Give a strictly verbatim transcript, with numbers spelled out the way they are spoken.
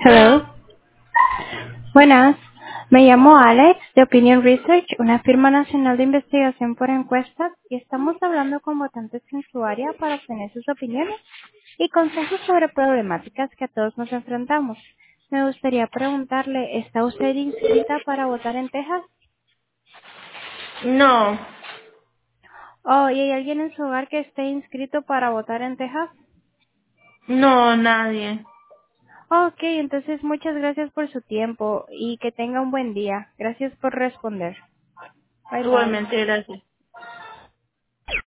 Hello. Buenas. Me llamo Alex de Opinion Research, una firma nacional de investigación por encuestas, y estamos hablando con votantes en su área para obtener sus opiniones y consejos sobre problemáticas que a todos nos enfrentamos. Me gustaría preguntarle, ¿está usted inscrita para votar en Texas? No, Oh, ¿y hay alguien en su hogar que esté inscrito para votar en Texas? no, nadie. Oh, ok, entonces muchas gracias por su tiempo y que tenga un buen día. Gracias por responder. Bye bye. Igualmente, gracias.